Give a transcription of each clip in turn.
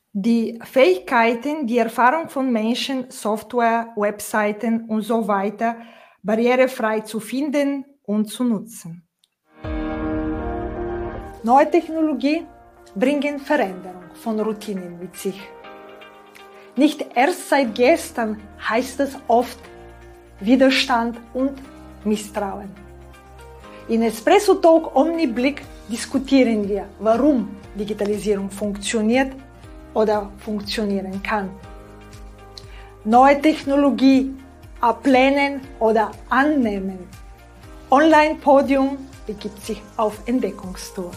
die Fähigkeiten, die Erfahrung von Menschen, Software, Webseiten und so weiter barrierefrei zu finden und zu nutzen. Neue Technologie bringen Veränderung von Routinen mit sich. Nicht erst seit gestern heißt es oft Widerstand und Misstrauen. In Espresso Talk Omniblick diskutieren wir, warum Digitalisierung funktioniert oder funktionieren kann. Neue Technologie ablehnen oder annehmen. Online-Podium begibt sich auf Entdeckungstour.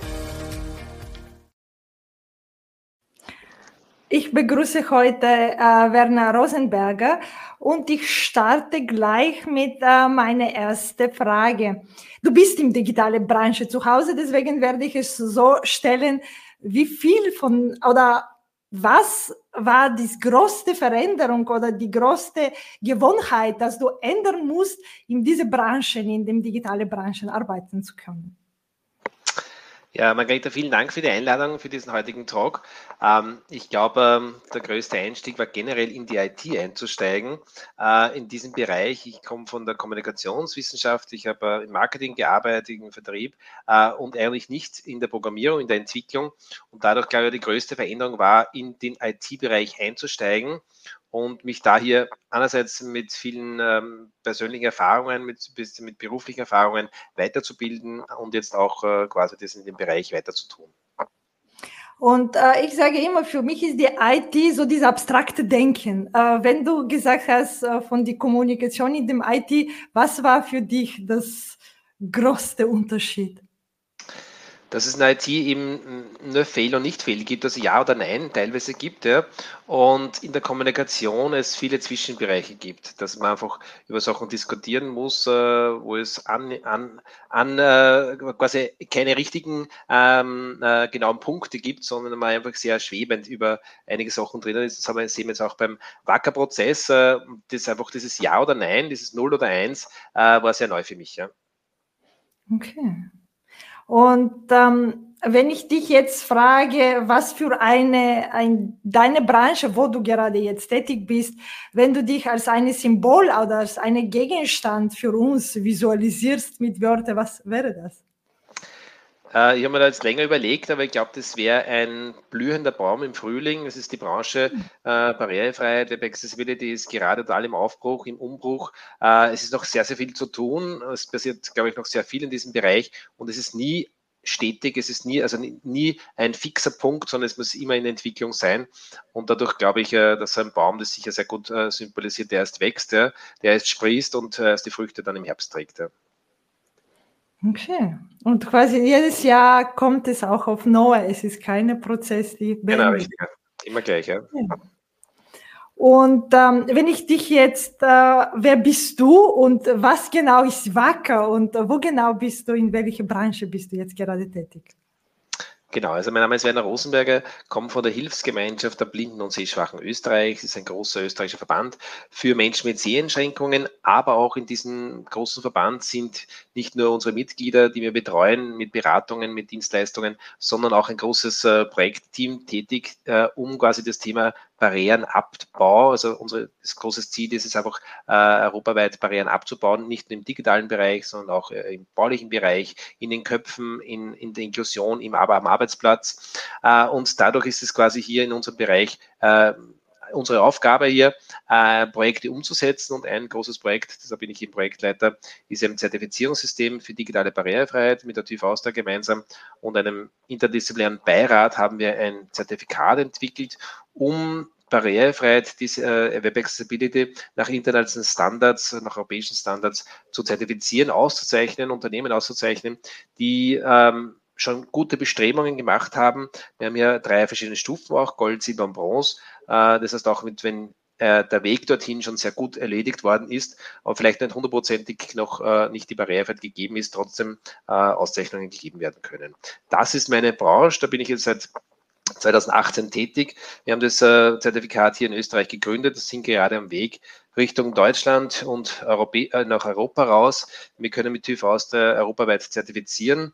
Ich begrüße heute Werner Rosenberger und ich starte gleich mit meiner ersten Frage. Du bist in digitale Branche zu Hause, deswegen werde ich es so stellen, wie viel von oder was war die größte Veränderung oder die größte Gewohnheit, dass du ändern musst, in diese Branchen, in den digitalen Branchen arbeiten zu können? Ja, Margareta, vielen Dank für die Einladung für diesen heutigen Talk. Ich glaube, der größte Einstieg war generell in die IT einzusteigen. In diesem Bereich, ich komme von der Kommunikationswissenschaft, ich habe im Marketing gearbeitet, im Vertrieb und eigentlich nicht in der Programmierung, in der Entwicklung. Und dadurch, glaube ich, die größte Veränderung war, in den IT-Bereich einzusteigen und mich da hier einerseits mit vielen persönlichen Erfahrungen, mit beruflichen Erfahrungen weiterzubilden und jetzt auch quasi das in dem Bereich weiter zu tun. Und ich sage immer, für mich ist die IT so dieses abstrakte Denken. Wenn du gesagt hast, von der Kommunikation in dem IT, was war für dich das größte Unterschied? Dass es in der IT eben nur Fail und Nicht-Fail gibt, also Ja oder Nein teilweise gibt, ja, und in der Kommunikation es viele Zwischenbereiche gibt, dass man einfach über Sachen diskutieren muss, wo es quasi keine richtigen genauen Punkte gibt, sondern man einfach sehr schwebend über einige Sachen drinnen ist. Das sehen wir jetzt auch beim Wacker-Prozess, das einfach dieses Ja oder Nein, dieses 0 oder 1 war sehr neu für mich, ja. Okay. Und wenn ich dich jetzt frage, was für deine Branche, wo du gerade jetzt tätig bist, wenn du dich als ein Symbol oder als einen Gegenstand für uns visualisierst mit Wörtern, was wäre das? Ich habe mir da jetzt länger überlegt, aber ich glaube, das wäre ein blühender Baum im Frühling. Das ist die Branche Barrierefreiheit, Web Accessibility ist gerade total im Aufbruch, im Umbruch. Es ist noch sehr, sehr viel zu tun. Es passiert, glaube ich, noch sehr viel in diesem Bereich und es ist nie stetig, es ist nie ein fixer Punkt, sondern es muss immer in Entwicklung sein. Und dadurch glaube ich, dass ein Baum, das sicher sehr gut symbolisiert, der erst wächst, der erst sprießt und erst die Früchte dann im Herbst trägt. Ja. Okay. Und quasi jedes Jahr kommt es auch auf Neue. Es ist kein Prozess, die beendet. Genau, richtig. Immer gleich, ja. Ja. Und wenn ich dich jetzt, wer bist du und was genau ist Wacker und wo genau bist du, in welcher Branche bist du jetzt gerade tätig? Genau, also mein Name ist Werner Rosenberger, komme von der Hilfsgemeinschaft der Blinden und Sehschwachen Österreichs. Das ist ein großer österreichischer Verband für Menschen mit Seheinschränkungen, aber auch in diesem großen Verband sind nicht nur unsere Mitglieder, die wir betreuen mit Beratungen, mit Dienstleistungen, sondern auch ein großes Projektteam tätig, um quasi das Thema Barrierenabbau, also das große Ziel ist es einfach, europaweit Barrieren abzubauen, nicht nur im digitalen Bereich, sondern auch im baulichen Bereich, in den Köpfen, in der Inklusion, am Arbeitsplatz. Und dadurch ist es quasi hier in unserem Bereich unsere Aufgabe hier, Projekte umzusetzen und ein großes Projekt, deshalb bin ich eben Projektleiter, ist ein Zertifizierungssystem für digitale Barrierefreiheit mit der TÜV Austria gemeinsam und einem interdisziplinären Beirat haben wir ein Zertifikat entwickelt, um Barrierefreiheit, diese Web Accessibility nach internationalen Standards, nach europäischen Standards zu zertifizieren, auszuzeichnen, Unternehmen auszuzeichnen, die schon gute Bestrebungen gemacht haben. Wir haben ja 3 verschiedene Stufen auch, Gold, Silber und Bronze. Das heißt auch, wenn der Weg dorthin schon sehr gut erledigt worden ist, aber vielleicht nicht hundertprozentig noch nicht die Barrierefreiheit gegeben ist, trotzdem Auszeichnungen gegeben werden können. Das ist meine Branche, da bin ich jetzt seit 2018 tätig. Wir haben das Zertifikat hier in Österreich gegründet, sind gerade am Weg Richtung Deutschland und nach Europa raus. Wir können mit TÜV Austria europaweit zertifizieren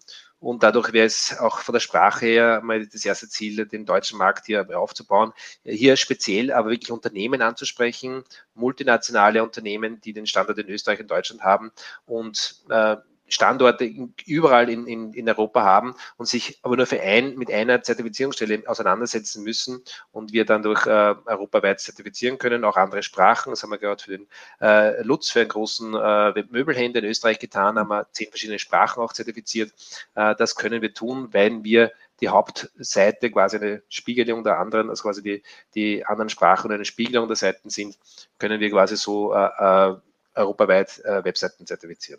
und dadurch wäre es auch von der Sprache her mal das erste Ziel, den deutschen Markt hier aufzubauen. Hier speziell aber wirklich Unternehmen anzusprechen, multinationale Unternehmen, die den Standort in Österreich und Deutschland haben und Standorte überall in Europa haben und sich aber nur mit einer Zertifizierungsstelle auseinandersetzen müssen und wir dann durch europaweit zertifizieren können, auch andere Sprachen. Das haben wir gerade für den Lutz, für einen großen Möbelhändler in Österreich getan, haben wir 10 verschiedene Sprachen auch zertifiziert. Das können wir tun, weil wir die Hauptseite quasi eine Spiegelung der anderen, also quasi die anderen Sprachen und eine Spiegelung der Seiten sind, können wir quasi so europaweit Webseiten zertifizieren.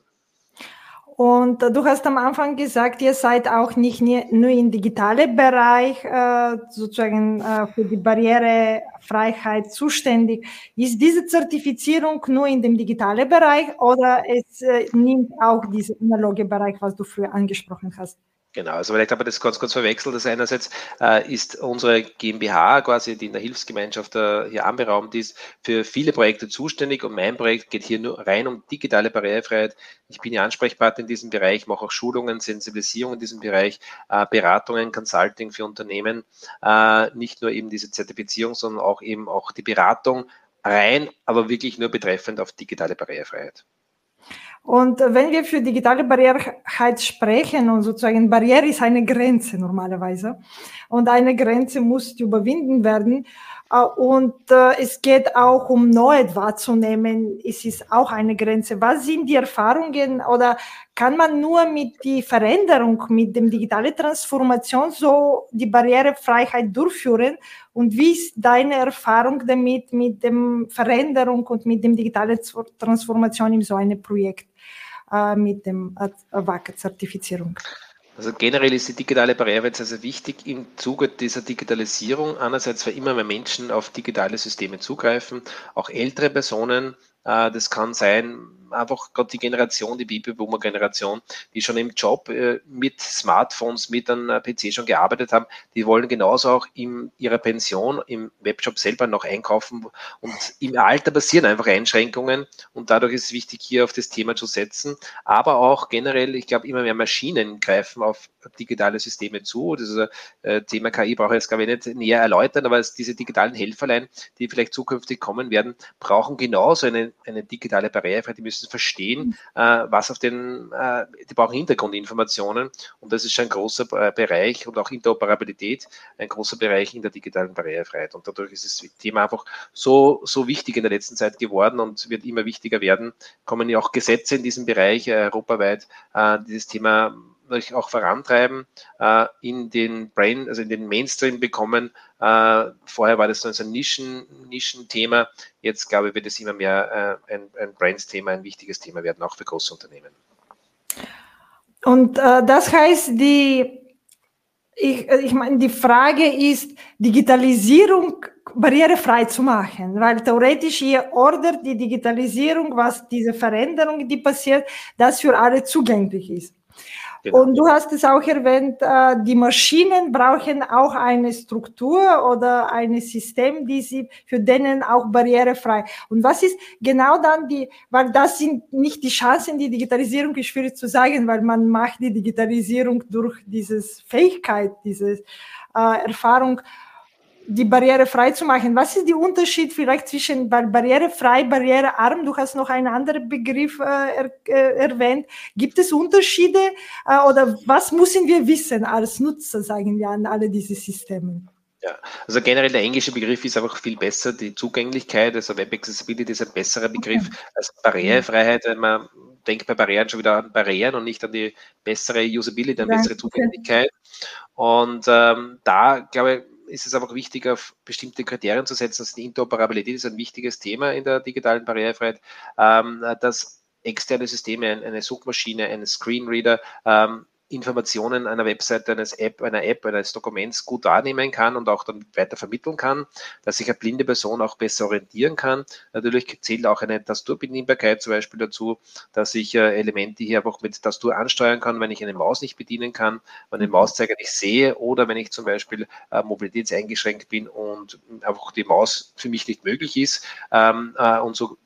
Und du hast am Anfang gesagt, ihr seid auch nicht nur im digitalen Bereich sozusagen für die Barrierefreiheit zuständig. Ist diese Zertifizierung nur in dem digitalen Bereich oder es nimmt auch diesen analoge Bereich, was du früher angesprochen hast? Genau, also vielleicht haben wir das ganz kurz verwechselt. Das einerseits ist unsere GmbH quasi, die in der Hilfsgemeinschaft hier anberaumt ist, für viele Projekte zuständig und mein Projekt geht hier nur rein um digitale Barrierefreiheit. Ich bin ja Ansprechpartner in diesem Bereich, mache auch Schulungen, Sensibilisierung in diesem Bereich, Beratungen, Consulting für Unternehmen, nicht nur eben diese Zertifizierung, sondern auch eben auch die Beratung rein, aber wirklich nur betreffend auf digitale Barrierefreiheit. Und wenn wir für digitale Barrierefreiheit sprechen und sozusagen Barriere ist eine Grenze normalerweise und eine Grenze muss überwinden werden und es geht auch um Neues wahrzunehmen, es ist auch eine Grenze. Was sind die Erfahrungen oder kann man nur mit der Veränderung, mit dem digitalen Transformation so die Barrierefreiheit durchführen? Und wie ist deine Erfahrung damit, mit dem Veränderung und mit dem digitalen Transformation in so einem Projekt mit dem WACA-Zertifizierung? Also generell ist die digitale Barrierefreiheit sehr, sehr wichtig im Zuge dieser Digitalisierung. Einerseits, weil immer mehr Menschen auf digitale Systeme zugreifen, auch ältere Personen. Das kann sein, einfach gerade die Generation, die Babyboomer-Generation, die schon im Job mit Smartphones, mit einem PC schon gearbeitet haben, die wollen genauso auch in ihrer Pension im Webshop selber noch einkaufen. Und im Alter passieren einfach Einschränkungen und dadurch ist es wichtig, hier auf das Thema zu setzen. Aber auch generell, ich glaube, immer mehr Maschinen greifen auf digitale Systeme zu. Das ist ein Thema KI, brauche ich jetzt, glaube ich, nicht näher erläutern, aber diese digitalen Helferlein, die vielleicht zukünftig kommen werden, brauchen genauso eine digitale Barrierefreiheit. Die müssen verstehen, was auf die brauchen Hintergrundinformationen und das ist schon ein großer Bereich und auch Interoperabilität, ein großer Bereich in der digitalen Barrierefreiheit. Und dadurch ist das Thema einfach so wichtig in der letzten Zeit geworden und wird immer wichtiger werden. Kommen ja auch Gesetze in diesem Bereich europaweit, die das Thema auch vorantreiben, in den Mainstream bekommen. Vorher war das so ein Nischenthema. Jetzt, glaube ich, wird es immer mehr ein Brands-Thema, ein wichtiges Thema werden, auch für große Unternehmen. Und das heißt, ich meine, die Frage ist, Digitalisierung barrierefrei zu machen, weil theoretisch ihr ordert die Digitalisierung, was diese Veränderung, die passiert, das für alle zugänglich ist. Genau. Und du hast es auch erwähnt, die Maschinen brauchen auch eine Struktur oder ein System, für denen auch barrierefrei. Und was ist genau dann weil das sind nicht die Chancen, die Digitalisierung ist schwierig zu sagen, weil man macht die Digitalisierung durch diese Fähigkeit, diese Erfahrung, die barrierefrei zu machen. Was ist der Unterschied vielleicht zwischen barrierefrei, barrierearm? Du hast noch einen anderen Begriff erwähnt. Gibt es Unterschiede oder was müssen wir wissen als Nutzer, sagen wir, an alle diese Systeme? Ja, also generell der englische Begriff ist einfach viel besser, die Zugänglichkeit, also Web Accessibility ist ein besserer Begriff als Barrierefreiheit, wenn man denkt bei Barrieren schon wieder an Barrieren und nicht an die bessere Usability, an bessere Zugänglichkeit. Und da, glaube ich, ist es einfach wichtig, auf bestimmte Kriterien zu setzen. Also die Interoperabilität ist ein wichtiges Thema in der digitalen Barrierefreiheit, dass externe Systeme, eine Suchmaschine, ein Screenreader, Informationen einer Webseite, einer App, eines Dokuments gut wahrnehmen kann und auch dann weiter vermitteln kann, dass sich eine blinde Person auch besser orientieren kann. Natürlich zählt auch eine Tastaturbedienbarkeit zum Beispiel dazu, dass ich Elemente hier einfach mit Tastatur ansteuern kann, wenn ich eine Maus nicht bedienen kann, wenn ich den Mauszeiger nicht sehe oder wenn ich zum Beispiel mobilitätseingeschränkt bin und einfach die Maus für mich nicht möglich ist und so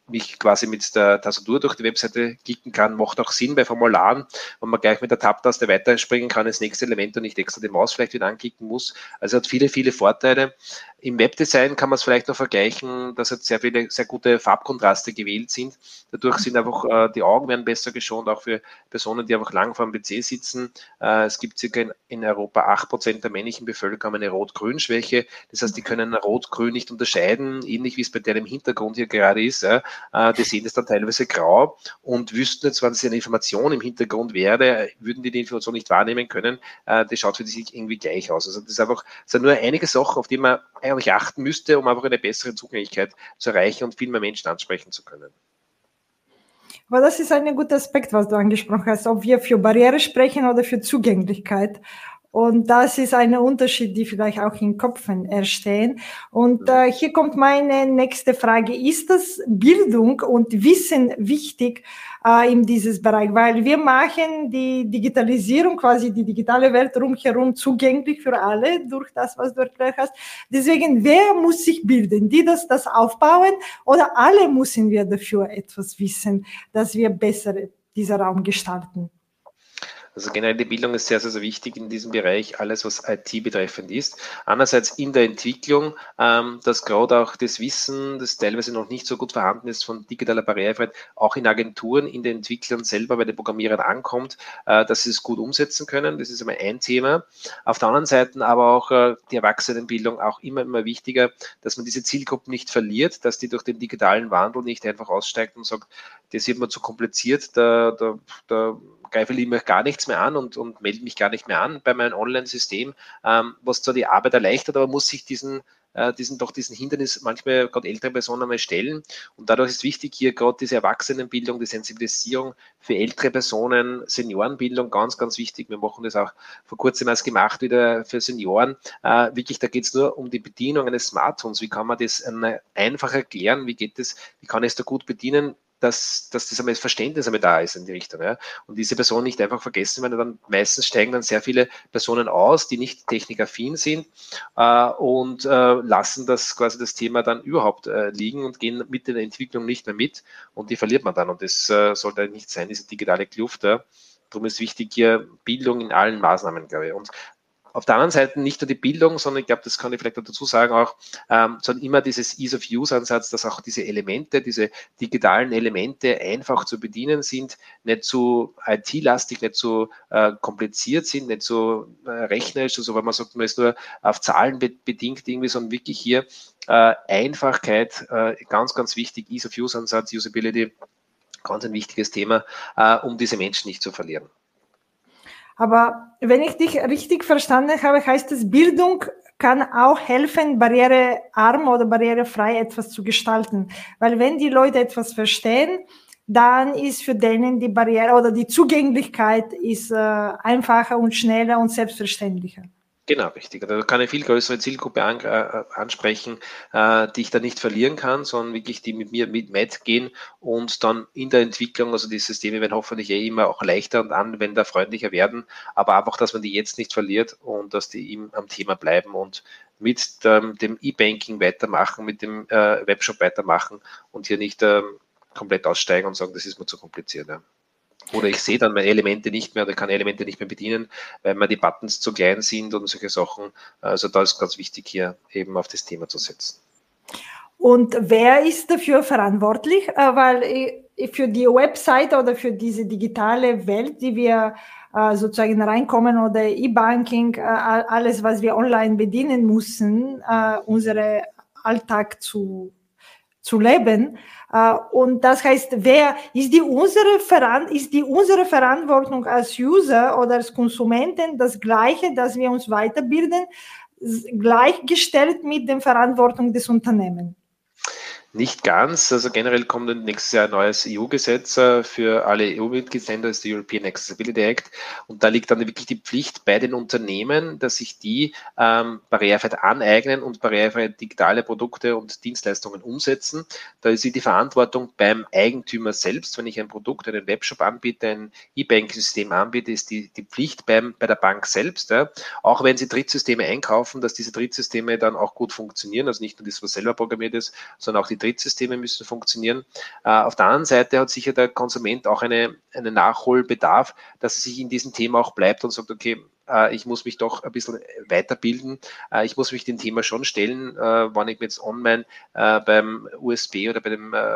mich quasi mit der Tastatur durch die Webseite klicken kann, macht auch Sinn bei Formularen, wo man gleich mit der Tab-Taste weiterspringen kann ins nächste Element und nicht extra die Maus vielleicht wieder anklicken muss. Also hat viele, viele Vorteile. Im Webdesign kann man es vielleicht noch vergleichen, dass halt sehr viele, sehr gute Farbkontraste gewählt sind. Dadurch sind einfach die Augen werden besser geschont, auch für Personen, die einfach lang vor dem PC sitzen. Es gibt circa in Europa 8% der männlichen Bevölkerung eine Rot-Grün-Schwäche. Das heißt, die können Rot-Grün nicht unterscheiden, ähnlich wie es bei der im Hintergrund hier gerade ist. Die sehen das dann teilweise grau und wüssten jetzt, wenn es eine Information im Hintergrund wäre, würden die Information nicht wahrnehmen können. Das schaut für sich irgendwie gleich aus. Also das ist einfach, es sind nur einige Sachen, auf die man eigentlich achten müsste, um einfach eine bessere Zugänglichkeit zu erreichen und viel mehr Menschen ansprechen zu können. Aber das ist ein guter Aspekt, was du angesprochen hast, ob wir für Barriere sprechen oder für Zugänglichkeit. Und das ist ein Unterschied, die vielleicht auch in Köpfen entstehen. Und hier kommt meine nächste Frage. Ist das Bildung und Wissen wichtig in dieses Bereich? Weil wir machen die Digitalisierung, quasi die digitale Welt rundherum zugänglich für alle durch das, was du erklärt hast. Deswegen, wer muss sich bilden? Die das aufbauen oder alle müssen wir dafür etwas wissen, dass wir besser diesen Raum gestalten? Also generell die Bildung ist sehr, sehr, sehr wichtig in diesem Bereich, alles was IT betreffend ist. Andererseits in der Entwicklung, dass gerade auch das Wissen, das teilweise noch nicht so gut vorhanden ist von digitaler Barrierefreiheit, auch in Agenturen, in den Entwicklern selber, bei den Programmierern ankommt, dass sie es gut umsetzen können. Das ist einmal ein Thema. Auf der anderen Seite aber auch die Erwachsenenbildung auch immer, immer wichtiger, dass man diese Zielgruppen nicht verliert, dass die durch den digitalen Wandel nicht einfach aussteigt und sagt, das wird mir zu kompliziert, da greife ich mir gar nichts mehr an und melde mich gar nicht mehr an bei meinem Online-System, was zwar die Arbeit erleichtert, aber muss sich diesen Hindernis manchmal gerade ältere Personen einmal stellen. Und dadurch ist wichtig, hier gerade diese Erwachsenenbildung, die Sensibilisierung für ältere Personen, Seniorenbildung, ganz, ganz wichtig. Wir machen das auch vor kurzem erst gemacht wieder für Senioren. Wirklich, da geht es nur um die Bedienung eines Smartphones. Wie kann man das einfach erklären? Wie geht das? Wie kann ich es da gut bedienen? Dass das einmal das Verständnis einmal da ist in die Richtung. Ja. Und diese Person nicht einfach vergessen, weil dann meistens steigen dann sehr viele Personen aus, die nicht technikaffin sind und lassen das quasi das Thema dann überhaupt liegen und gehen mit der Entwicklung nicht mehr mit und die verliert man dann. Und das sollte nicht sein, diese digitale Kluft. Ja. Darum ist wichtig hier Bildung in allen Maßnahmen, glaube ich. Und auf der anderen Seite nicht nur die Bildung, sondern ich glaube, das kann ich vielleicht dazu sagen auch, sondern immer dieses Ease-of-Use-Ansatz, dass auch diese Elemente, diese digitalen Elemente einfach zu bedienen sind, nicht zu IT-lastig, nicht zu kompliziert sind, nicht so rechnerisch, also wenn man sagt, man ist nur auf Zahlen bedingt irgendwie, sondern wirklich hier Einfachheit, ganz, ganz wichtig, Ease-of-Use-Ansatz, Usability, ganz ein wichtiges Thema, um diese Menschen nicht zu verlieren. Aber wenn ich dich richtig verstanden habe, heißt es, Bildung kann auch helfen, barrierearm oder barrierefrei etwas zu gestalten. Weil wenn die Leute etwas verstehen, dann ist für denen die Barriere oder die Zugänglichkeit ist einfacher und schneller und selbstverständlicher. Genau, richtig. Da kann eine viel größere Zielgruppe ansprechen, die ich da nicht verlieren kann, sondern wirklich die mit mir mitgehen und dann in der Entwicklung, also die Systeme werden hoffentlich immer auch leichter und anwenderfreundlicher werden, aber einfach, dass man die jetzt nicht verliert und dass die eben am Thema bleiben und mit dem E-Banking weitermachen, mit dem Webshop weitermachen und hier nicht komplett aussteigen und sagen, das ist mir zu kompliziert. Ja. Oder ich sehe dann meine Elemente nicht mehr oder kann Elemente nicht mehr bedienen, weil mir die Buttons zu klein sind und solche Sachen. Also da ist ganz wichtig, hier eben auf das Thema zu setzen. Und wer ist dafür verantwortlich? Weil für die Website oder für diese digitale Welt, die wir sozusagen reinkommen oder E-Banking, alles, was wir online bedienen müssen, unseren Alltag zu leben. Und das heißt, ist die unsere Verantwortung als User oder als Konsumenten das Gleiche, dass wir uns weiterbilden, gleichgestellt mit der Verantwortung des Unternehmens? Nicht ganz. Also generell kommt nächstes Jahr ein neues EU-Gesetz für alle EU-Mitgliedsländer, das ist der European Accessibility Act. Und da liegt dann wirklich die Pflicht bei den Unternehmen, dass sich die Barrierefreiheit aneignen und barrierefreie digitale Produkte und Dienstleistungen umsetzen. Da ist die Verantwortung beim Eigentümer selbst. Wenn ich ein Produkt, einen Webshop anbiete, ein E-Banking-System anbiete, ist die Pflicht bei der Bank selbst. Ja. Auch wenn sie Drittsysteme einkaufen, dass diese Drittsysteme dann auch gut funktionieren. Also nicht nur das, was selber programmiert ist, sondern auch die Betriebssysteme müssen funktionieren. Auf der anderen Seite hat sicher der Konsument auch einen Nachholbedarf, dass er sich in diesem Thema auch bleibt und sagt, okay, ich muss mich doch ein bisschen weiterbilden. Ich muss mich dem Thema schon stellen, wann ich mich jetzt online beim USB oder bei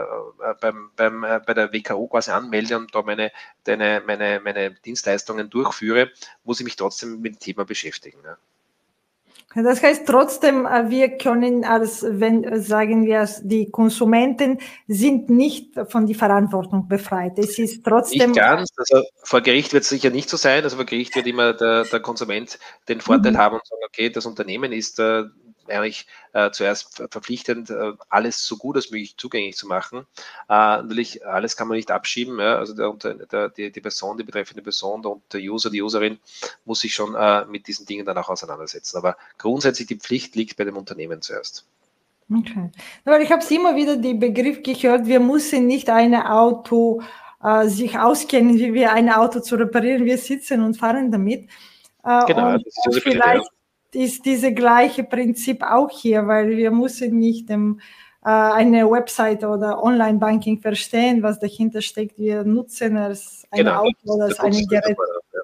der WKO quasi anmelde und da meine Dienstleistungen durchführe, muss ich mich trotzdem mit dem Thema beschäftigen. Ja. Das heißt trotzdem, wir können sagen wir, die Konsumenten sind nicht von der Verantwortung befreit. Es ist trotzdem. Nicht ganz, also vor Gericht wird es sicher nicht so sein. Also vor Gericht wird immer der Konsument den Vorteil haben und sagen, okay, das Unternehmen ist eigentlich zuerst verpflichtend, alles so gut als möglich zugänglich zu machen. Natürlich, alles kann man nicht abschieben. Ja? Also die Person, die betreffende Person und der User, die Userin muss sich schon mit diesen Dingen dann auch auseinandersetzen. Aber grundsätzlich die Pflicht liegt bei dem Unternehmen zuerst. Okay. Aber ich habe immer wieder den Begriff gehört, wir müssen nicht ein Auto sich auskennen, wie wir ein Auto zu reparieren. Wir sitzen und fahren damit. Genau, und das ist vielleicht ist dieses gleiche Prinzip auch hier, weil wir müssen nicht eine Website oder Online-Banking verstehen, was dahinter steckt. Wir nutzen es ein Auto oder als ein Gerät.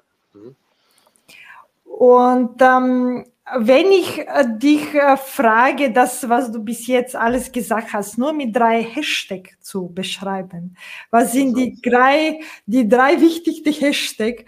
Und wenn ich dich frage, das, was du bis jetzt alles gesagt hast, nur mit 3 Hashtags zu beschreiben, was sind die drei wichtigsten Hashtags,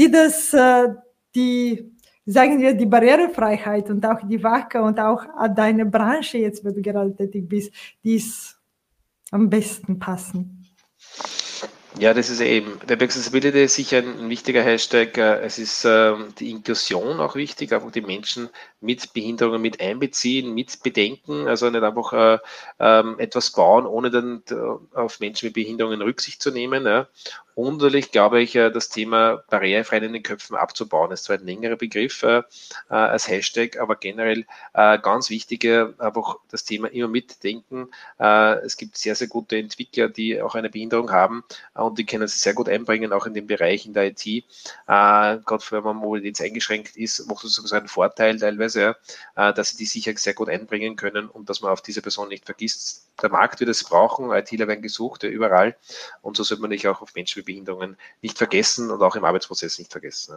sagen wir, die Barrierefreiheit und auch die WACA und auch deine Branche jetzt, wo du gerade tätig bist, die es am besten passen? Ja, das ist eben, Web Accessibility ist sicher ein wichtiger Hashtag. Es ist die Inklusion auch wichtig, einfach die Menschen mit Behinderungen mit einbeziehen, mit bedenken, also nicht einfach etwas bauen, ohne dann auf Menschen mit Behinderungen Rücksicht zu nehmen. Ja. Und natürlich glaube ich, das Thema barrierefrei in den Köpfen abzubauen ist zwar ein längerer Begriff als Hashtag, aber generell ganz wichtig, einfach das Thema immer mitdenken. Es gibt sehr, sehr gute Entwickler, die auch eine Behinderung haben und die können sich sehr gut einbringen, auch in dem Bereich in der IT. Gerade wenn man Mobilität eingeschränkt ist, macht es sogar einen Vorteil teilweise, dass sie die sicher sehr gut einbringen können und dass man auf diese Person nicht vergisst. Der Markt wird es brauchen, ITler werden gesucht, überall. Und so sollte man sich auch auf Menschen mit Behinderungen nicht vergessen und auch im Arbeitsprozess nicht vergessen.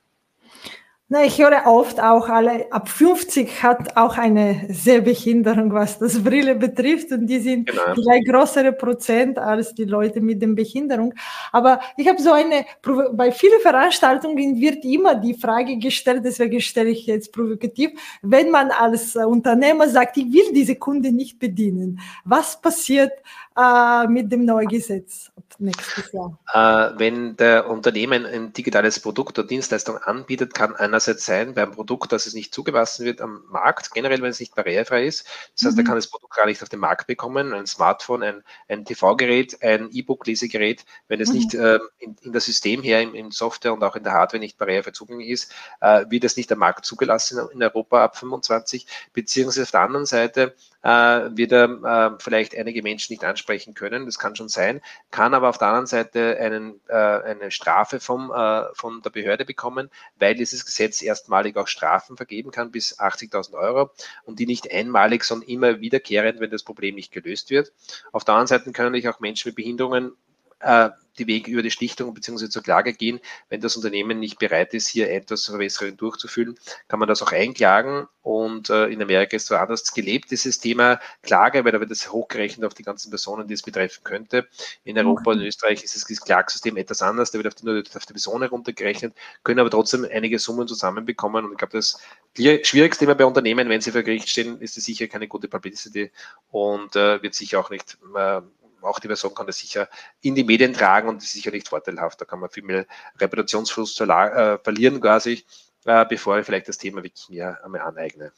Na, ich höre oft auch alle, ab 50 hat auch eine Sehbehinderung, was das Brille betrifft, und die sind vielleicht größere Prozent als die Leute mit der Behinderung. Aber ich habe bei vielen Veranstaltungen wird immer die Frage gestellt, deswegen stelle ich jetzt provokativ, wenn man als Unternehmer sagt, ich will diese Kunden nicht bedienen, was passiert mit dem neuen Gesetz ab nächstes Jahr? Wenn der Unternehmen ein digitales Produkt oder Dienstleistung anbietet, kann einerseits sein beim Produkt, dass es nicht zugelassen wird am Markt, generell, wenn es nicht barrierefrei ist. Das heißt, er kann das Produkt gar nicht auf den Markt bekommen, ein Smartphone, ein TV-Gerät, ein E-Book-Lesegerät, wenn es nicht in das System her, in Software und auch in der Hardware nicht barrierefrei zugänglich ist, wird es nicht am Markt zugelassen in Europa ab 25, beziehungsweise auf der anderen Seite wird er vielleicht einige Menschen nicht ansprechen können, das kann schon sein, kann aber auf der anderen Seite eine Strafe von der Behörde bekommen, weil dieses Gesetz erstmalig auch Strafen vergeben kann bis 80.000 Euro und die nicht einmalig, sondern immer wiederkehrend, wenn das Problem nicht gelöst wird. Auf der anderen Seite können natürlich auch Menschen mit Behinderungen die Wege über die Schlichtung bzw. zur Klage gehen. Wenn das Unternehmen nicht bereit ist, hier etwas Verbesserungen durchzuführen, kann man das auch einklagen. Und in Amerika ist so anders gelebt, dieses Thema Klage, weil da wird es hochgerechnet auf die ganzen Personen, die es betreffen könnte. In Europa und in Österreich ist das Klagsystem etwas anders, da wird nur auf die Person heruntergerechnet, können aber trotzdem einige Summen zusammenbekommen. Und ich glaube, das schwierigste Thema bei Unternehmen, wenn sie vor Gericht stehen, ist es sicher keine gute Publicity und wird sicher auch nicht auch die Person kann das sicher in die Medien tragen und ist sicher nicht vorteilhaft. Da kann man viel mehr Reputationsverlust verlieren quasi, bevor ich vielleicht das Thema wirklich mir einmal aneigne.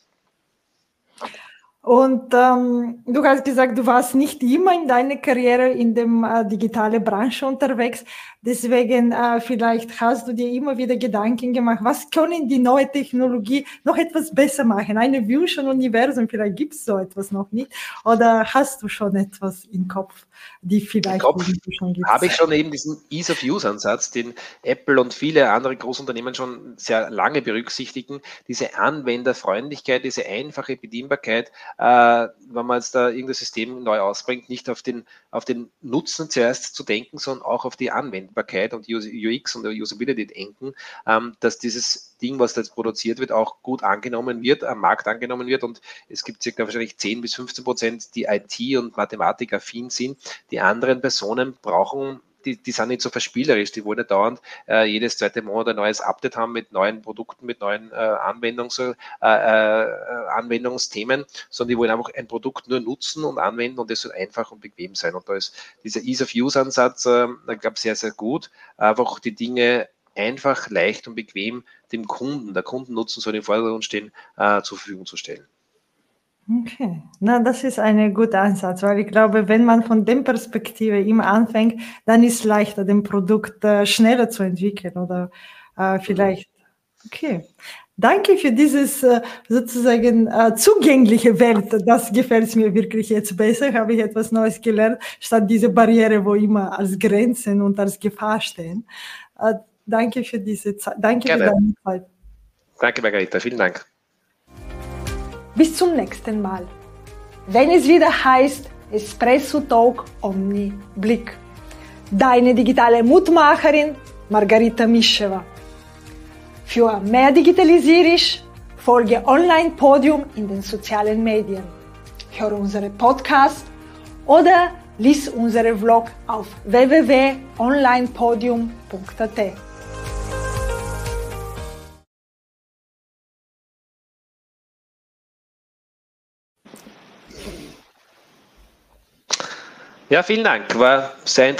Und du hast gesagt, du warst nicht immer in deiner Karriere in der digitalen Branche unterwegs. Deswegen vielleicht hast du dir immer wieder Gedanken gemacht, was können die neue Technologie noch etwas besser machen? Eine Vision-Universum, vielleicht gibt es so etwas noch nicht. Oder hast du schon etwas im Kopf, die vielleicht schon gibt? Habe ich schon eben diesen Ease-of-Use-Ansatz, den Apple und viele andere Großunternehmen schon sehr lange berücksichtigen. Diese Anwenderfreundlichkeit, diese einfache Bedienbarkeit, wenn man jetzt da irgendein System neu ausbringt, nicht auf den Nutzen zuerst zu denken, sondern auch auf die Anwendbarkeit und UX und Usability denken, dass dieses Ding, was da jetzt produziert wird, auch gut angenommen wird, am Markt angenommen wird. Und es gibt circa wahrscheinlich 10-15%, die IT- und Mathematik-affin sind. Die anderen Personen brauchen, die sind nicht so verspielerisch, die wollen nicht dauernd jedes zweite Monat ein neues Update haben mit neuen Produkten, mit neuen Anwendungsthemen, sondern die wollen einfach ein Produkt nur nutzen und anwenden und das soll einfach und bequem sein. Und da ist dieser Ease-of-Use-Ansatz, ich glaube, sehr, sehr gut, einfach die Dinge einfach, leicht und bequem dem Kunden, der Kundennutzen soll im Vordergrund stehen, zur Verfügung zu stellen. Okay, na, das ist ein guter Ansatz, weil ich glaube, wenn man von der Perspektive immer anfängt, dann ist es leichter, den Produkt schneller zu entwickeln oder vielleicht. Okay, danke für dieses sozusagen zugängliche Welt. Das gefällt mir wirklich jetzt besser. Habe ich etwas Neues gelernt, statt diese Barriere, wo immer als Grenzen und als Gefahr stehen. Danke für diese Zeit. Danke für deine Zeit. Danke, Margarita. Vielen Dank. Bis zum nächsten Mal. Wenn es wieder heißt Espresso Talk Omni Blick. Deine digitale Mutmacherin Margarita Mischewa. Für mehr Digitalisierung folge Online Podium in den sozialen Medien. Höre unsere Podcast oder lies unsere Vlog auf www.onlinepodium.at. Ja, vielen Dank. War sehr interessant.